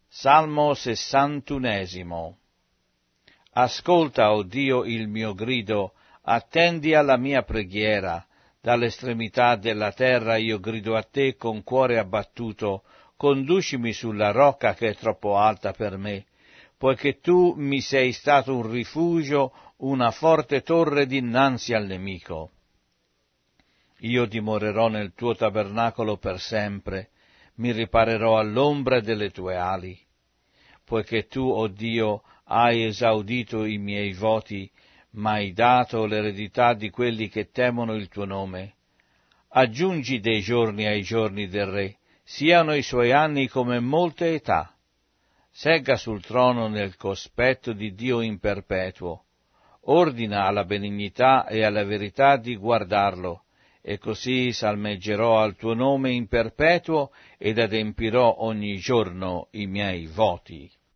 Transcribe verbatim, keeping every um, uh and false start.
Salmo sessantunesimo. Ascolta, o Dio, il mio grido, attendi alla mia preghiera. Dall'estremità della terra io grido a te con cuore abbattuto, conducimi sulla rocca che è troppo alta per me, poiché tu mi sei stato un rifugio, una forte torre dinanzi al nemico. Io dimorerò nel tuo tabernacolo per sempre, mi riparerò all'ombra delle tue ali. Poiché tu, o Dio, hai esaudito i miei voti, m'hai dato l'eredità di quelli che temono il tuo nome. Aggiungi dei giorni ai giorni del re, siano i suoi anni come molte età. Segga sul trono nel cospetto di Dio in perpetuo. Ordina alla benignità e alla verità di guardarlo, e così salmeggerò al tuo nome in perpetuo ed adempirò ogni giorno i miei voti.